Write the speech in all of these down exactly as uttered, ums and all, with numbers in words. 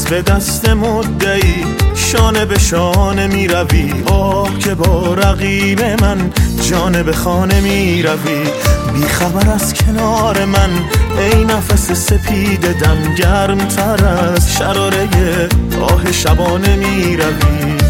دست به دست مدعی شانه به شانه می روی. آه که با رقیب من جانه به خانه می روی. بی خبر از کنار من ای نفس سپید دم، گرم تر از شراره آه شبانه می روی.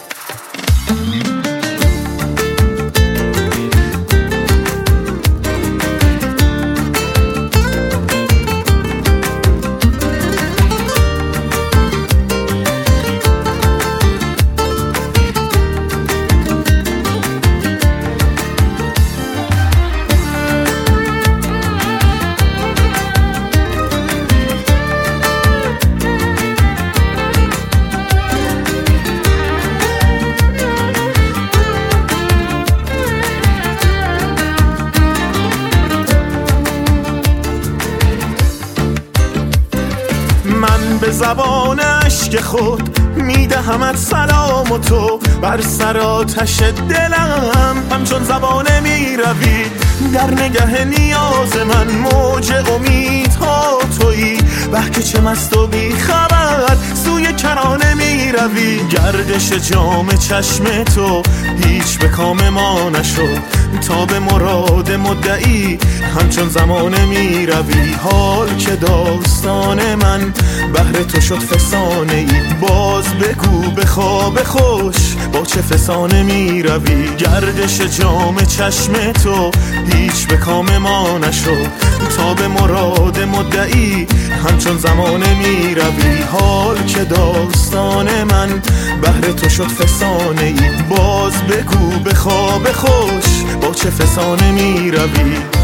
من به زبان عشق خود میدهمت سلام و تو بر سر آتش دلم همچون زبانه میروی. در نگه نیاز من موج امیدها تویی. به که چه مست و بی خبر سوی کرانه میروی. گردش جام چشم تو هیچ به کام ما نشد تا به مراد مدعی همچون زمانه میروی. حال که داستان من بهر تو شد فسانه ای، باز بگو به خواب خوش با چه فسانه میروی. گردش جام چشم تو هیچ به کام ما نشد تا به مراد مدعی همچون زمانه میروی. حال که داستان من بهر تو شد فسانه ای، باز بگو به خواب خوش با چه فسانه میروی.